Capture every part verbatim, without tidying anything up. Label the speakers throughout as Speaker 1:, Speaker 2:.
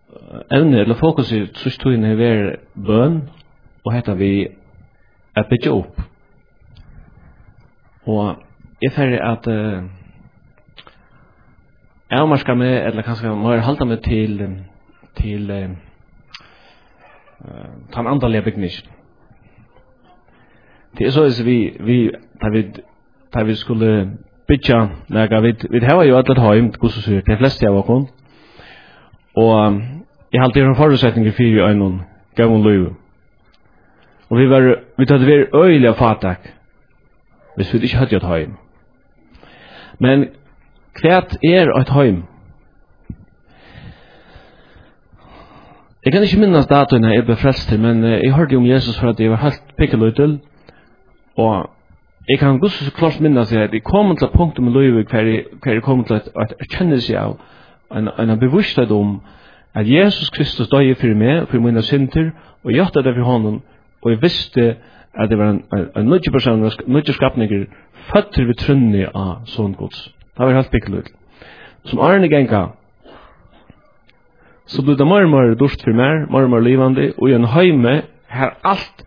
Speaker 1: evne eller fokus i trustøyen er ver bøn og hetta vi at byggja opp. Og jeg fer at uh, jeg marska meg eller kanskje må jeg halda meg til til uh, uh, tan andalige bygningen. Det er så at vi vi tar vi tar vi skulle byggja nega vi vi har jo alt heim hvordan så de fleste av oss. Og um, jeg halte en forutsetning for en gammel liv. Og vi var vi tatt vært øyelig fatak hvis vi ikke hadde et heim. Men hva er et heim? Jeg kan ikke minnes datoen jeg ble frelst til, men jeg hørte om Jesus for at jeg var helt pikkeløytel. Og jeg kan godt så klart minnes at jeg kom til et punkt om livet hver jeg kom til at jeg kjenner seg av en, en bevissthet om at Jesus Kristus døde for meg og for mine synder, og jeg gjorde det for honom, og jeg visste at det var en, en, en nødje person, en nødje skapninger, født ved trunnet av sånn gods. Det var helt pikkeløytel. Som Arne genga, så ble det mer og mer dørst for meg, mer og mer livande, og i en heime her alt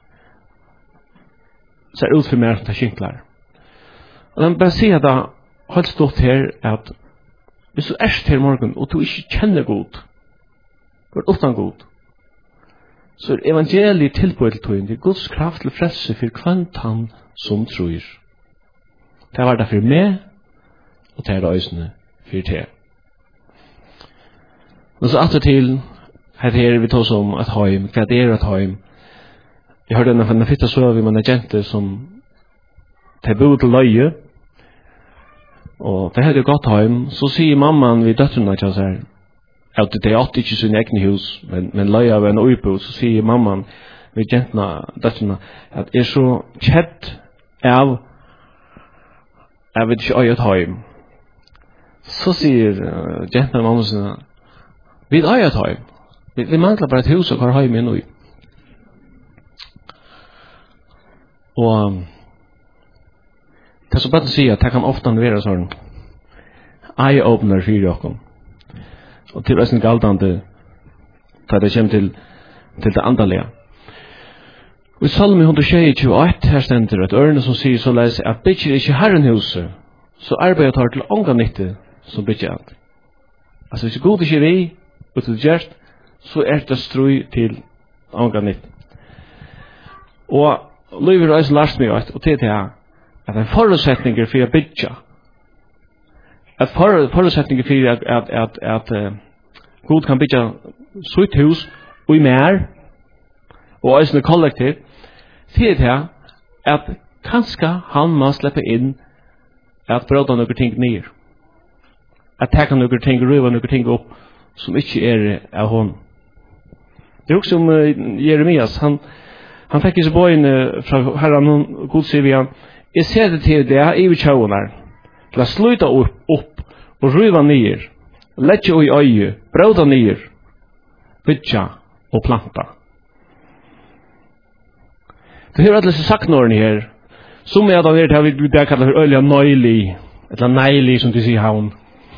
Speaker 1: ser ut for meg som det skinklar. Og jeg bare sier at det har stått her at hvis du er her i morgen, og du ikke kjenner god, du er utan god, så er evangeliet tilbøyd til tog, det er Guds kraft til frelse for kvant han som tror. Det var det for meg, og det er det øysene for det. Og så atter til, her her vi tar oss om et heim, hva det er et heim. Jeg hørte en av den fitta så vi med en jente som de bodde til løye, og det hadde jo gått heim, så sier mamman vid døtterne til seg, at det er alltid ikke sin egne hus, men, men løye av en uipo, så sier mamman vid jentene, døtterne, at er så kjett av jeg vet ikke øye et heim. Så sier uh, jentene mamma sine, vi øye et heim. Vi, vi mangler bare et hus og har heim inn i. Og um, det er så bare å si at det kan ofte være sånn eye-opener for dere. Og til resten galdende da det kommer til, til det andalige. Og i Salme one tjueett her stender et ørne som sier så leis at bygger ikke herrenhuset, så arbeider tar til ånga nytte som bygger alt. Altså hvis god ikke vi, og til gjert, så er det strøy til ånga nytte. Og Løyver har også lært meg og til det at en forutsetning for å bygge, at for, forutsetning for at, at, at, at uh, God kan bygge sitt hus og i mer, og også kollektiv, til det at kanskje han må slippe inn at bråda noen ting ned. At tekka noen ting, røva noen ting opp som ikke er av hon. Det er også om uh, Jeremias, han Han fikk ikke bøyen fra herren og god sier vi han, jeg ser det til det i utkjøvene her, til å sluta opp, opp og ryva nyer, letje i øye, brøda nyer, bytja og planta. Det er alle saknårene her, som er da det vi det kallar for øyelig nøylig, eller nøylig som de sier havn.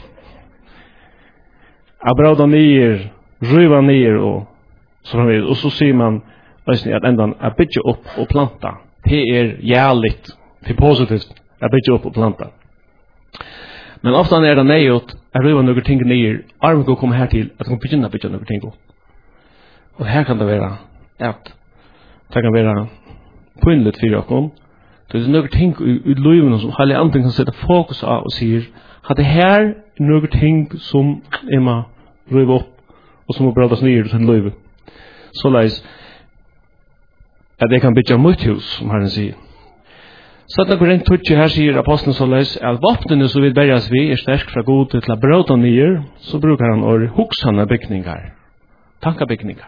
Speaker 1: Jeg brøda nyer, ryva nyer, og så, og så sier man, at endan er bytja opp og planta. Det er jævligt, det er positivt, er bytja opp og planta. Men ofta er det nøyot, er ryva noen ting nyer, armen kan komme her til at man begynner bytja noen ting opp. Og her kan det være at det kan være poinlet for dere. Det er noen ting i, i livet som hele andre kan sette fokus av og sier at det her er noen ting som er med ryva opp og som må brødas nyer til livet. Så leis at jeg kan bygge mot hus, som Herren sier. Så at det rent tutsi her sier apostelen så leis at vapnene som vil berges vi er sterk fra god til å bråta nyer, så bruker han å hoksane bygningar, tankabygningar.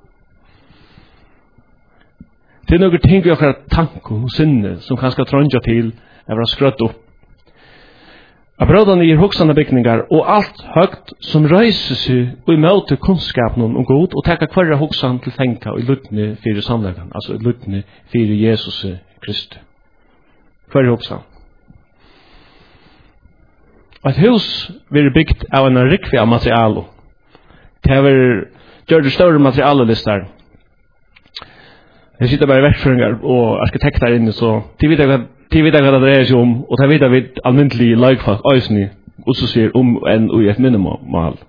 Speaker 1: Det er noen ting vi har tanko og sinne som kan skal trondja til å være skrøtt opp. Av bråda nyer hoksane bygningar og alt høgt som røyser seg og i møte kunnskapen om god og tekka hverja hoksan til fenka og i luttne fyrir samlegan, altså i luttne fyrir Jesus Kristus. Hverja hoksan. Et hus vil byggt av en rikvi av materialo. Det er gjør det større materiallistar. Jeg sitter bare verkføringar og arkitekter inne, så de vet hva de vet hva det dreier seg om, og de vet hva vi almindelig lagfag øysene også sier om enn og i et minimal.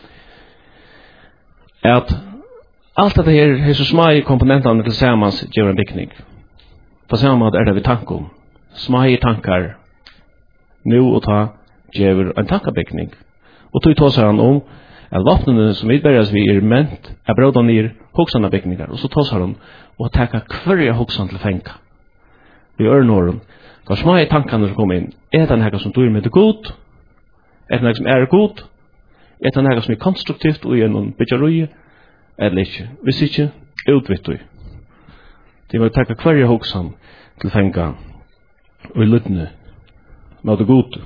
Speaker 1: At alt dette her, er så små komponentene til samans gjør en bygning. På samme måte er det vi tanker om. Små tankar, nu og ta, gjør en tankabygning. Og tog tås han om at vapnene som vidberges vi er ment er bråda ned hoksande bygningar, og så tås han og takka hverja hoksan til fenga. Vi gjør nåren. Hva små i tankene som kommer inn, er det noe som du er med det god? Er det noe som er god? Er det noe som er konstruktivt og gjennom bytjarøye? Eller ikke? Hvis ikke, utvitt du. De må takka hverja hoksan til fenga og i lyttene med det gode.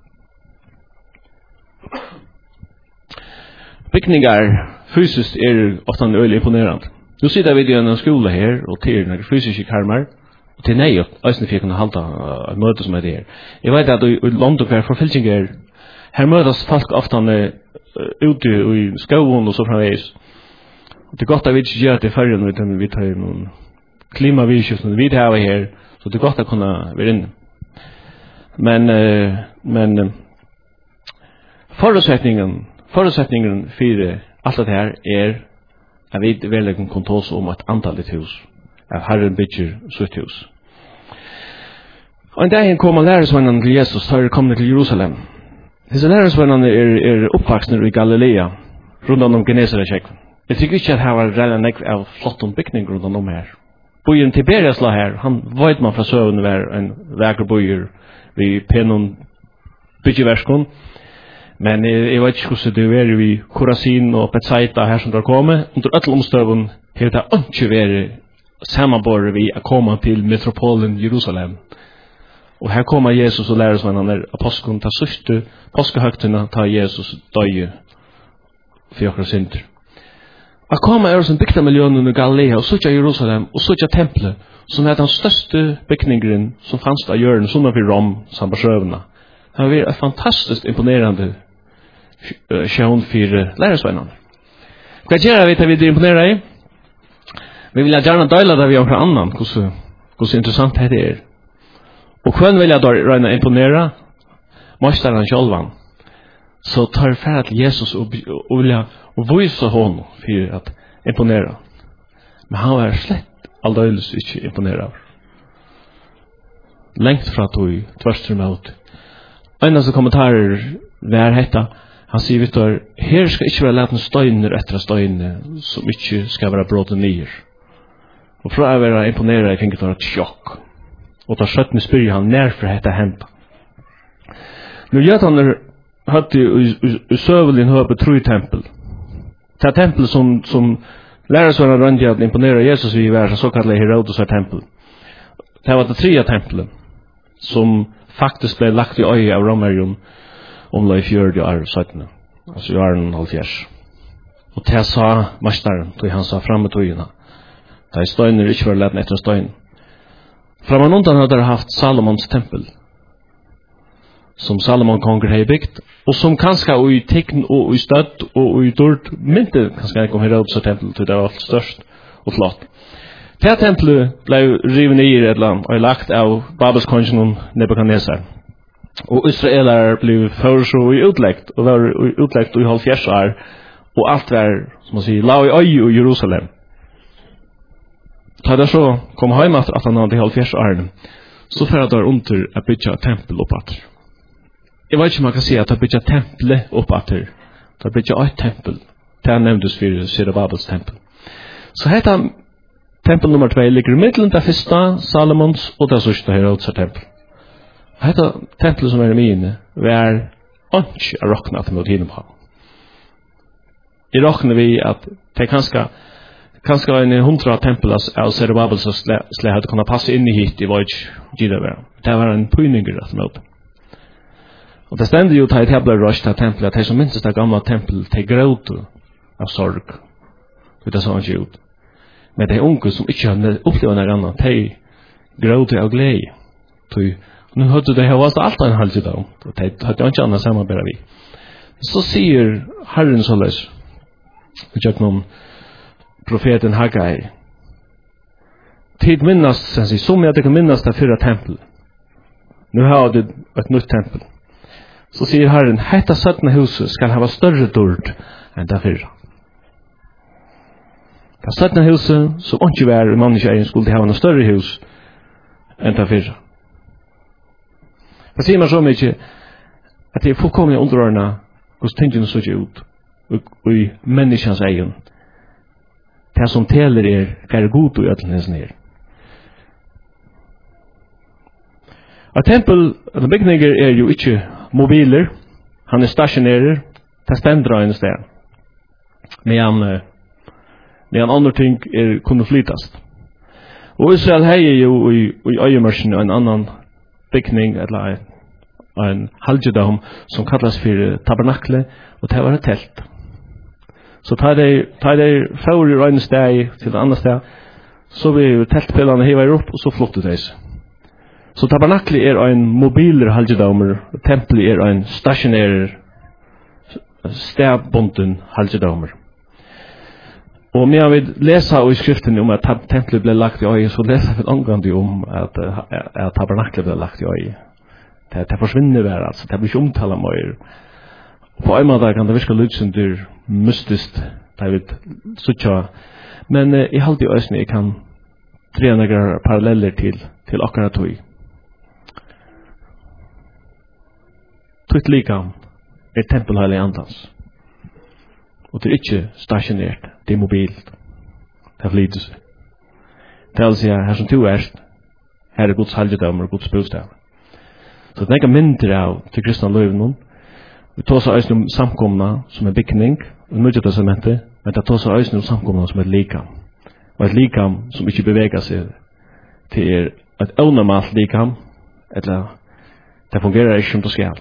Speaker 1: Bygningar fysiskt er ofta øyelig imponerande. Nu sitter vi i en skole her, og til noen fysiske karmar, og til nei, eisne for jeg kunne halda et møte som er det her. Jeg vet at i London hver forfylking er, her møtes folk ofta ute i skoven og så framveis. Det er godt at vi ikke gjør det i fergen, vi tar noen klimavirkjøftene vi har her, så det er godt at kunne være inne. Men, uh, men uh, forutsetningen, forutsetningen for alt det her er at vi vel kan ta oss om et antall hus, at Herren bygger sitt hus. Og en dag kom læresvennerne til Jesus, da er kommet til Jerusalem. Disse læresvennerne er, er oppvaksne i Galilea, rundt om Genesaret. Jeg tykker ikke at her var reelle nekv av flott om bygning rundt om her. Bojen Tiberias la her, han vet man fra søvn var en vekker bojer vi penon byggeverskon. Men jeg, jeg vet ikke hvordan det er vi Korasin og Betsaida her som der kommer. Under alle omstøven har det ikke vært sammenbåret vi å komme til metropolen Jerusalem. Og her kommer Jesus og læresvennerne av påsken til sørste påskehøgtene til Jesus døye for jokra synder. Å komme er som bygda millionen i Galilea og søtja Jerusalem og søtja tempelet som er den største bygningen som fanns av hjørnen som er for Rom samt på sjøvene. Det har vært et fantastisk imponerende sjøvn for læresvennerne. Hva gjør vi til vi er imponeret i? Vi vil gjerne døyla det vi har fra annan, hvordan interessant det er. Og hvem vil jeg da røyne imponere? Møsteren sjølvan. Så tar færre til Jesus og, og vil jeg vise honom for at imponere. Men han var slett aldøyles ikke imponere av. Lengt fra tog, tvers imot. Eneste kommentarer var hetta, han sier Victor, her skal ikke være leten støyner etter støyner som ikke skal være brått nyer. Og fra å være imponere, jeg finner det et sjokk. Og da skjøttene spyr han nærfor hetta henta. Når jødene hadde i søvelen høpe tro i tempel. Det tempel som, som lærersvennerne rønte at imponere Jesus vi var så kallet Herodes tempel. Det var det tredje tempelet som faktisk ble lagt i øye av Romerion om det i fjørde år syttende. Altså i åren halvfjerds. Og det sa mesteren, da han sa fremme togene. Det er støyner ikke var lett etter støyne. Framan undan hadde det haft Salomons tempel, som Salomon konger har byggt, og som kanskje i tekn og i støtt og i dård mynte kanskje ikke om Herodes tempel, til det var alt størst og flott. Det tempelet ble rivet i et land og lagt av Babelskongen Nebuchadnezzar. Og israeler ble foreslå i utlegt, og var utlegt i halvfjerds år, og alt var, som man sier, la i øye i Jerusalem. Da det så kom hjem etter at han hadde halvfjerds årene, så for at det var under å bygge tempel opp etter. Jeg vet ikke om man kan si at det bygge tempelet opp etter. Det bygge et tempel. Det er nevntes for Zerubabels tempel. Så hette tempel nummer två ligger i middelen det første Salomons og det sørste Herodes tempel. Hette tempelet som er i mine var ikke å råkne at det måtte hinne på. I råkne vi at det kanskje Kanskje en hundra tempel av Zerubabel som slik hadde kunnet passe inn i hit i Vojj Gidever. Det var en pøyninger at møte. Og det stendte jo til at ble røst av tempelet, at de som minst det gamle tempel til gråte av sorg. Det er sånn ikke ut. Men de unge som ikke hadde opplevd noe annet, de gråte av glede. Nå hørte de hva alt en halvtid av, og de hadde ikke annet samarbeid vi. Så sier Herren såleis, Jag någon profeten Haggai. Tid minnast, sen sig, som jag kan minnas det fyra tempel. Nu har du ett nytt tempel. Så säger Herren, hetta sötna huset skall ha större dörd än det fyra. Det sötna huset, som inte var i människa skulle ha en större hus än det fyra. Det säger man så mycket att det är fullkomliga underordna hos tingene så ut och i människans egen. Det som teler er är god och ödlens ner. A tempel, eller byggningar är ju inte mobiler, han är stationärer, det ständer en sted. Medan, medan andra ting är kunna flytast. Och Israel har ju i, i öjemörsen en annan byggning, eller en, en halvdom som kallas för tabernakle, och det var ett tält. Så tar de, tar de för i en steg till en annan steg, så vi teltpillarna hivar upp och så flottar det sig. Så tabernakli er ein mobiler halvdamer, templi er ein stationær stæbbunden halvdamer. Og medan vi leser i skriften om at templi ble lagt i øye, så leser vi omgående om at, at tabernakli ble lagt i øye. Det, det forsvinner vær, altså, det blir ikke omtalt mer. Og på en måte kan det virke litt som det er mystisk, det vet suttja. Men eh, i halvdige øyne jeg kan tre noen paralleller til, til akkurat tog. Tutt likam er tempelheilig andans. Og det er ikke stationert, det er mobilt. Det flyter seg. Det er altså her som du er, her er Guds halvdom og Guds bostad. Så det er ikke mindre av til kristna løyven. Vi tar seg også om samkomna som er byggning, og nødvendig testamentet, men det tar seg også om samkomna som er et likam. Og et likam som ikke beveger seg til er et øvnemalt likam, eller det fungerer ikke som det skal.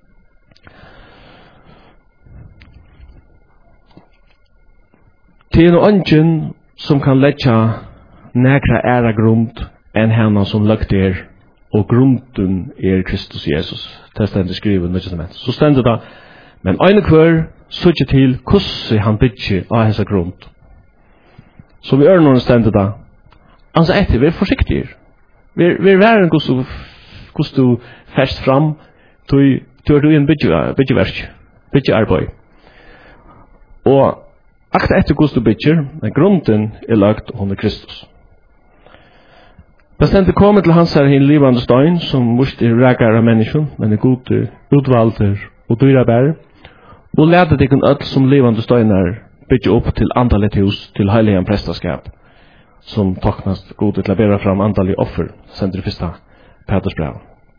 Speaker 1: Det er noe ungen som kan letja nekra æra grund enn hana som lagt er, og grunden er Kristus Jesus. Det stendur skrivet i Nye Testamentet. Så stendur det, men ein kvar søkje til hvordan han bytje av hessa grund. Så vi ørnån stendur det, altså etter, vi er forsiktige. Vi er væren hvordan du fest fram, du er du en bytjeverk, bytjearbeid. Og akta etter hvordan du bytjer, men grunden er lagt under Kristus. Bestendig kommer til hans her hin livande støyn, som must er rækar av mennesken, men er gode, utvalter og dyrabære, og leder deg en ødel som livande støyner bytje opp til andalet hus, til heiligen prestaskap, som taknast gode til å bære fram andalig offer, sender i fyrsta Petersbrev.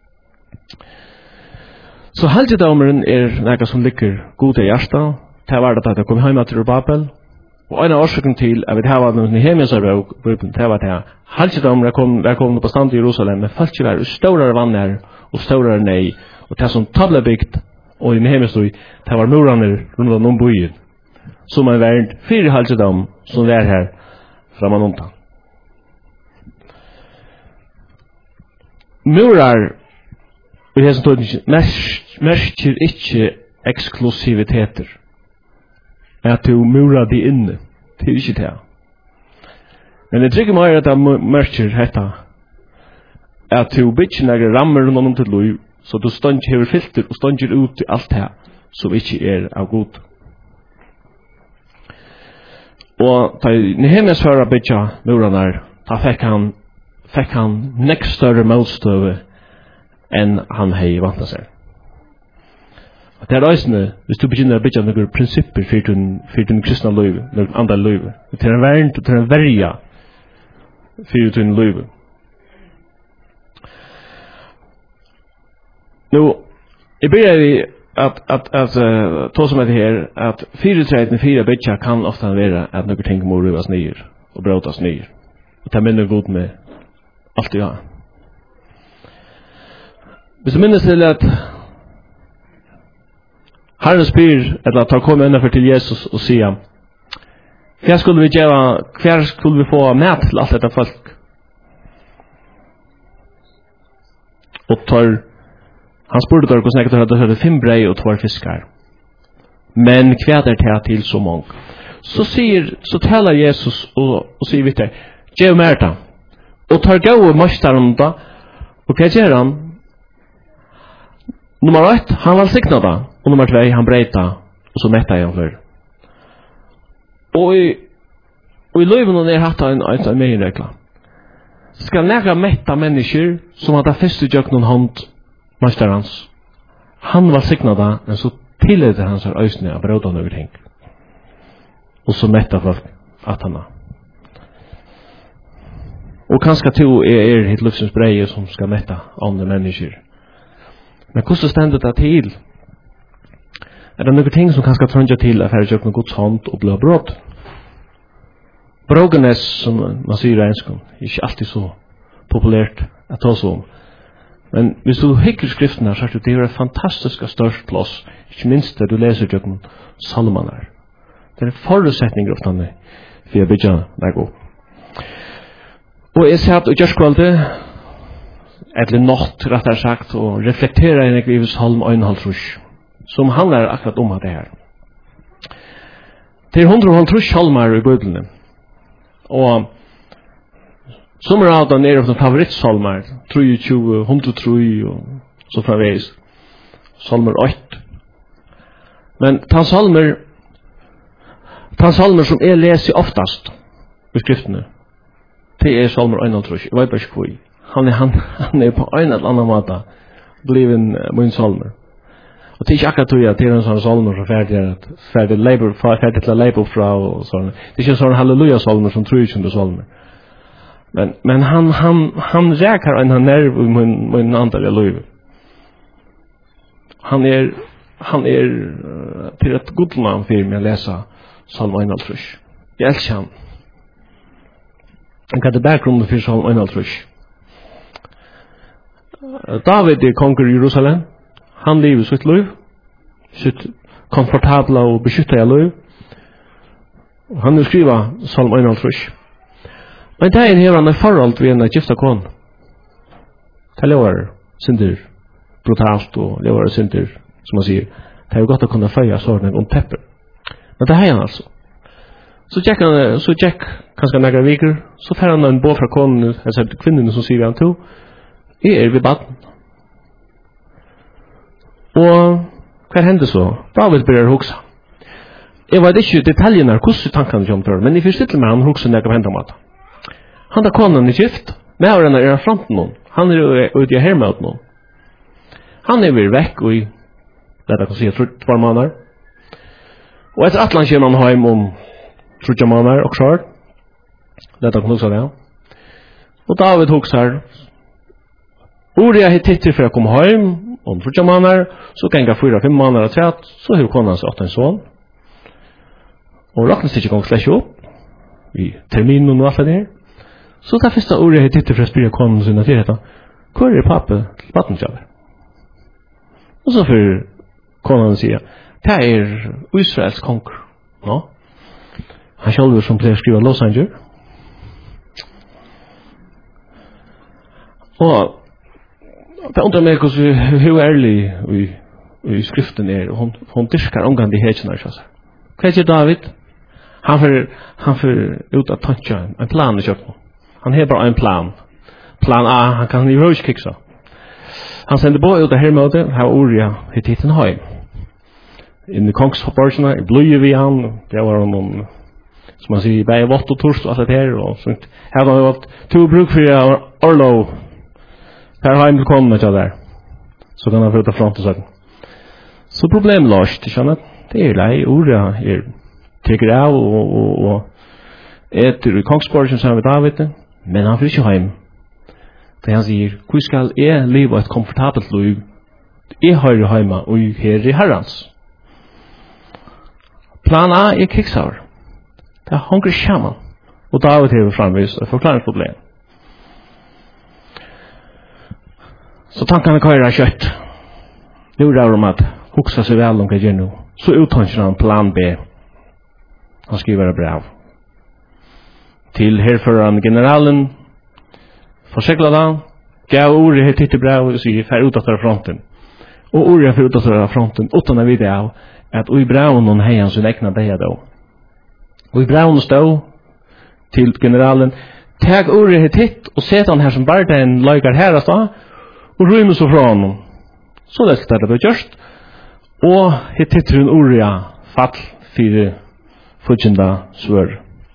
Speaker 1: Så halvdaumeren er nekka som ligger gode i hjertet, det var det at jeg kom hjemme til Babel, og en av årsaken til at vi har noen Nehemias-bok, det var det halvdaumeren kom, kom på stand i Jerusalem, men folk var større vanner og større nei, og det som tabla bygd, og i Nehemias stod, det var muraner rundt om byen, som er vært fire halvdaum som var her framan undan. Murar, og det som tog merker ikke eksklusiviteter, at du murar de inne, det er ikke det. Men det trykker meg at jeg merker dette, at du bytter når rammer noen til lov, så du stønger filter og stønger ut i alt det som ikke er av god. Og da Nehemias fører bytter murarna, da fikk han, fikk han nekst større målstøve enn han hei vant seg. Det er reisende, hvis du begynner å bytja noen prinsipper for din kristna løyve, noen andre løyve. Det er en verden, det er en verja for din løyve. Nå, jeg begynner vi at, at, at uh, to som er det her, at fire tredje fire bytja kan ofte være at noen ting må røves nyer og bråtas nyer. Og det minner god med alt det ja. Hvis du minnes til at Herren spyr, eller tar kommet innenfor til Jesus og sier, hva skulle vi gjøre, hva skulle vi få med til alt dette folk? Og tar, han spurte der hvordan jeg hadde hørt fem brei og tvar fiskar. Men hva er det til så mange? så säger så talar Jesus och och säger vet du, "Ge mig det." Och tar gå och måste då och vad gör han? Nummer ett, han vill signa det. Och nummer två, han brejta och så mätta igen för. Och i och i löven och ner hatt en en mer regla. Ska nära mätta människor som har det första jag någon hand mästarens. Han var signa det, men så tillät han sig ösnä av brödan över tänk. Och så mätta folk att han. Och kanske to är er hit livsens breje som ska mätta andra människor. Men hur så ständer det till? Är det några ting som kanske tränga till att här göra Guds hand och bli brott? Brokenness som man säger i engelska är inte alltid så populärt att ta så om. Men hvis du hikker skriftene så er det det er fantastiska størst plass, ikke minst det du leser gjennom salmaner. Det er forutsetninger ofte for å bygge deg opp. Og jeg satt og gjørskvalde, eller nått rettere sagt, og reflekterer en ikke i salm og halvtrus, som handler akkurat om det her. Det er hundre og halvtrus salmer i Bibelen, og som er av den er av den favorittsalmer, treogtjue, hundre og så framveis, salmer åtte. Men ta salmer, ta salmer som jeg leser oftast i skriftene, det er salmer einhalvtrus, jeg vet bare ikke hvor. Han er, han, han er på en eller annen måte blivet min salmer. Og det er ikke akkurat tog at det er en sånn salmer som er ferdig, ferdig, labor, ferdig til å leipe opp fra og sånn. Det er ikke en sånn halleluja-salmer som treogtjue salmer. Men men han han han räkar en han nerv i min min andra liv. Han är han är uh, till ett gott man för mig att läsa Psalm einhalvtrus. Jag älskar han. Han kan det bakgrund för Psalm einhalvtrus. David är konung i Jerusalem. Han lever sitt liv, sitt komfortabla och beskyttade liv. Han skriver Psalm einhalvtrus. Men det er her han er forhold ved en gifta kon. Det lever synder brutalt og lever synder, som man sier. Det er jo godt å kunne føye sånn om tepper. Men det er han altså. Så tjekk han, så tjekk kanskje nægra viker, så tar han en båt fra konen, altså kvinnen som sier han to, jeg er ved baden. Og hva hender så? David begynner å huksa. Jeg vet ikke detaljene, hvordan tankene kommer til, men jeg forstår til meg han huksa nægra på hendene. Han da konen er gift, med årene er han fronten noen. Han er ute i hermøten noen. Han er vel vekk og i, det jeg kan si, tvær måneder. Og etter at han kommer han hjem om trutja måneder og kvar. Det jeg kan huske det. Og David husker, Uria har tittet for å komme hjem om trutja måneder, så ganger fyra, fem måneder og tret, så har konen hans åtte en sånn. Og raknes ikke gong slett opp, i terminen og alt det her. Så det første ordet jeg tittet for å spyrre konen sin til dette. Hvor er pappa til vattenkjøver? Og så får konen sier, det er Israels konger. No? Han selv som pleier å skrive Los Angeles. Og det undrer meg hvordan hun er ærlig i, i skriften er. Hun, hun dyrker omgang de hetsene. Hva er David? Han får, han får ut av tanke en plan i kjøkken. Han har bara en plan. Plan A, han kan i røys kiksa. Han sender på ut av hermåte, her Uria hit hit en høy. Inni kongsborgsene, i bløye vi han, det var noen, som man sier, bei vått og torst og alt det her, og sånt. Her var det vært to bruk for Orlo, per heim til konen ikke der. Så kan han få ut av front og sånn. Så problemet løst, ikke sant? Det er lei, Uria er teker av og, og, og etter i kongsborgsene sammen med David, men han får ikke hjem. Da han sier, hvor skal jeg leve et komfortabelt liv? Jeg har jo hjemme og her i herrens. Plan A er krigshaver. Det er hungrig sammen. Og David har framvis et forklaringsproblem. Så tankene kører kjøtt. Nu er det om at huksa seg vel om hva gjør nå. Så uttansjer han plan B. Han skriver et brev. Til herføreren generalen forseglet han, gav ordet her titt i brev og sier, fær ut av fronten. Og ordet fær ut av fronten, utan å vite av at i breven noen hei han sin egna beia då. Og i brevn stod til generalen, tag ordet hit hit, og set han her som bare en løykar herast da, og rymmer så fra honom. Så det skal det bli gjørst. Og hit hit hun ordet ja, fall fire fudgjenda svør.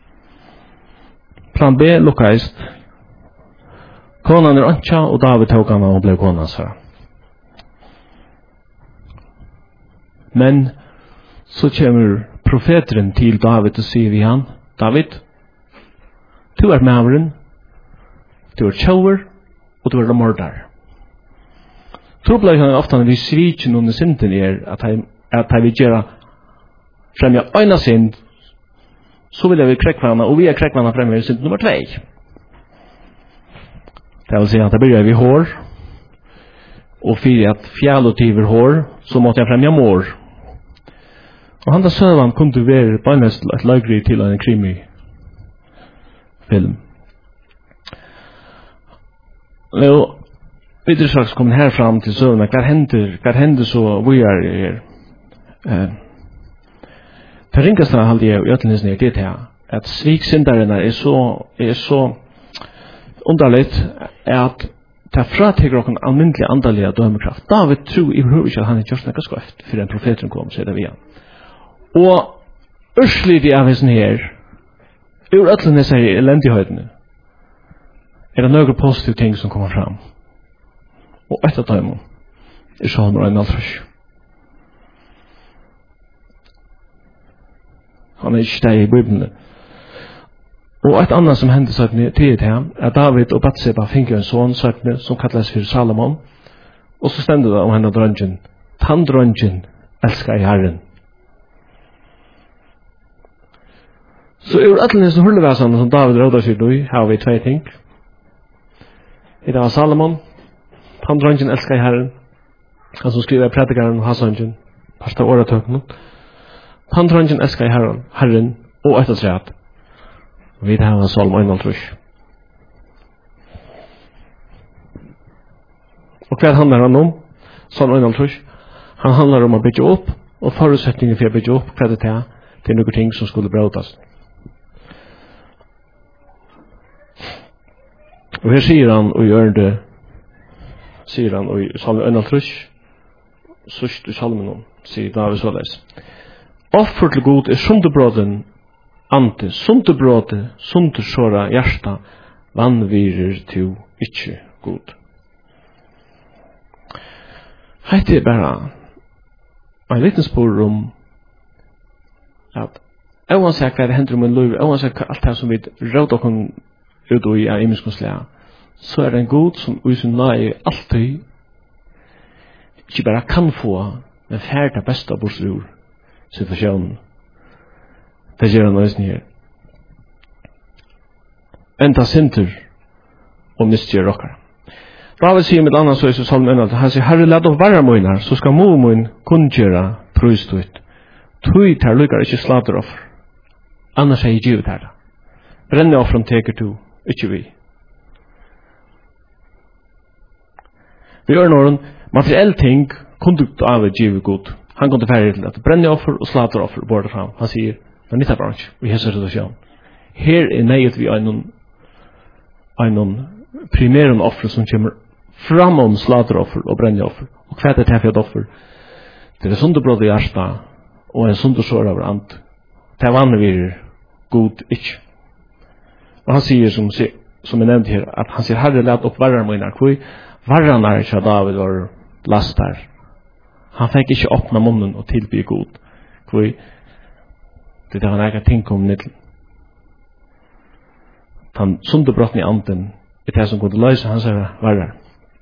Speaker 1: Plan B lukkaist. Konan er antja, og David tok han og ble konan svær. Men så kommer profeteren til David og sier vi han, David, du er maveren, du er tjauer, og du er mordar. Trobladene ofte når vi sviker noen synden er at jeg vil gjøre fremja øyne synd, så vil jeg vi krekvanna, og vi er krekvanna fremja synd nummer tvei. Det vil si at jeg begynner vi hår, og fyrir at fjallotiver hår, så måtte jeg fremja mår. Og han da søvan kunne være beinest et løygri til en krimi-film. Og videre slags kommer her fram til søvna, hva hender, hva hender så vi er her. Eh, det ringast da halde jeg i øtlenesen er det her, at sviksyndaren er så, er så underligt at det frateger okken almindelig andalige dømekraft. David tror i huvud ikke at han er gjort nekka skoft for en profeten kom, sier det vi han. Og ørslig de av hessen her, ur øtlen disse her elendighøydene, er det nøyre positive ting som kommer fram. Og et av dem er sånn og en altrøs. Han er ikke steg i Bibelen. Og et annet som hendte søkne til her, er David og Batseba finner en sånn søkne som kalles for Salomon. Og så stender det om henne drøngen. Tann drøngen elsker i Herren. Så ur ætlen som hullevæsene som David rådar seg i, har vi tvei ting. I det var Salomon, tann drøngen elsker i Herren. Han som skriver i predikaren og Hasangen, parsta åretøkene. Tann drøngen elsker i Herren, Herren og etter treet. Vi har en salm og en altrus. Og hva handler han om? Salm og en altrus. Han handler om å bygge opp, og forutsetningen for å bygge opp, hva det er til noen ting som skulle brøtas. Og her sier han, og gjør det, sier han, og salm og en altrus, sørst i salmen om, sier David såleis. Offer til god er sundebråden, ante, sundebråde, sundesåra hjärsta, vannvirer til ikkje god. Hette er bare en liten spår om at oansett hva det hender om en liv, oansett alt det som vi råd og ut i er imenskonslega, så er det en god som i sin nøye alltid ikke bare kan få, men færd det beste bort ur situasjonen. Det gjør han nøysen her. Enda sinter og mistgjør okkar. David sier med annan så i salmen ennalt, han sier, Herre, lad opp varra moinar, så skal mo moin kunngjøra prøystuit. Tui ter lukkar ikkje slater offer. Annars er jeg givet her. Brenne offren teker tu, ikkje vi. Vi gjør noen materiell ting kundukt av givet god. Han kunne færre til at brenne offer og slater offer både fram. Han sier, det er nytt bransje, vi har situasjon. Her er nøyet vi en en primæren offer som kommer fram om slateroffer og brennoffer. Og hva er det til for et offer? Det er sundebrød i hjertet og en sundersår over ant. Det er vanlig vi god ikke. Og han sier, som, som jeg nevnte her, at han sier, Herre, lad opp varren mine. Hvor varren er ikke David var last her. Han fikk ikke åpne munnen og tilby god. Hvor det er han ikke ting om nidden. Han sunderbrotten i anden er det som kunne løse hans varrer.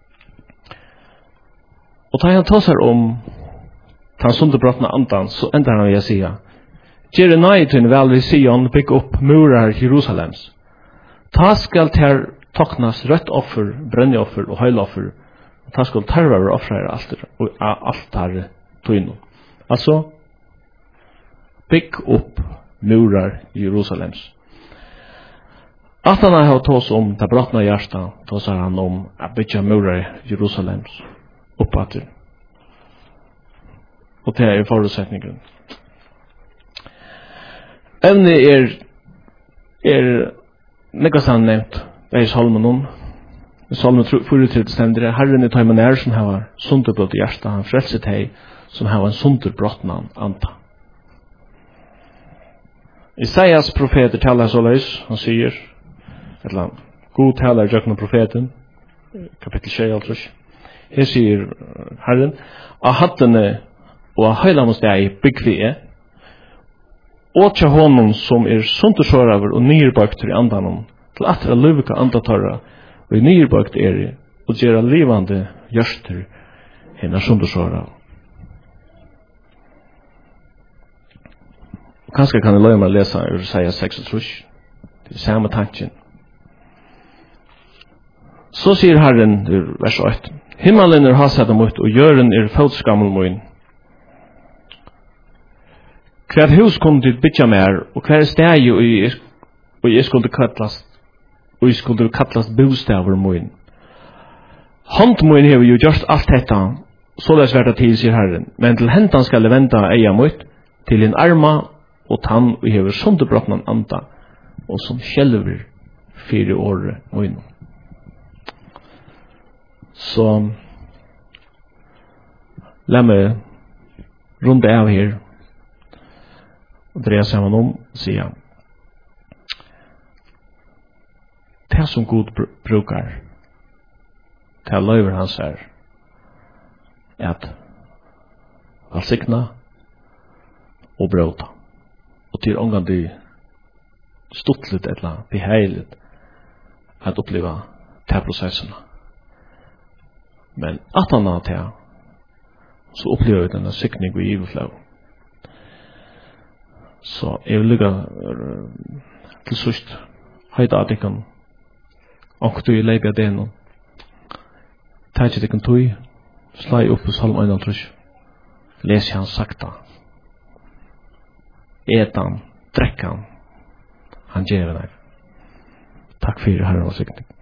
Speaker 1: Og da han tar seg om han sunderbrotten i anden, så ender han ved å si Gjere nøy til en vel ved Sion bygge opp murar Jerusalems. Ta skal ter toknas rødt offer, brennoffer og høyloffer. Ta skal tarver offre alt og alt her tøyno. Altså, bygg opp murar Jerusalems. At han har tås om det brottna hjärsta, tås han om at bygga murar Jerusalems oppatter. Og det er forutsetningen. Evne er er nekastan nevnt i salmen om i salmen fyrtiotre stender Herren i tøymen er som har sunderbrott i hjertet, han frelset hei som har en sunderbrottnan anta. Isaias profeter talar så løs, han sier, eller god talar jøkken profeten, kapittel tjue, her sier Herren, av hattene og av høylamosteg byggvi er, og til honom som er sundersåraver og nyrbøkter i andanom, til at det løvika andatarra, og i nyrbøkt er og gjøre livande gjørster henne sundersåraver. Og kanskje kan jeg løye meg lese ur Isaiah seksogtrus, det er samme tanken. Så sier Herren, vers åtte, himmelen er hasset mot, og jøren er fotskammel mot. Hver hus kunne du bytja mer, og hver steg og jeg skulle kallast, og jeg skulle kallast bostaver mot. Hånd mot hever jo gjort alt dette, så det er svært til, sier Herren, men til hentan skal jeg venda eia mot, til en arma og tann og hever sunderbrottnan anda, og som skjelver fire året mot. Så la meg runde av her og dreie sammen om og sier det som Gud brukar til løyver hans er at velsigna og bråta og til ångan de stuttligt eller beheiligt at oppleva til prosessene. Men at han har til, så opplever vi denne sykning og giverfløv. Så jeg vil lykke til sørst, høyde at jeg kan anker du i leibia det nå. Ta ikke det kan tog, slag opp på salm einaltrus, les han sakta. Etan, drekkan, han gjør det. Takk for herren og sykning.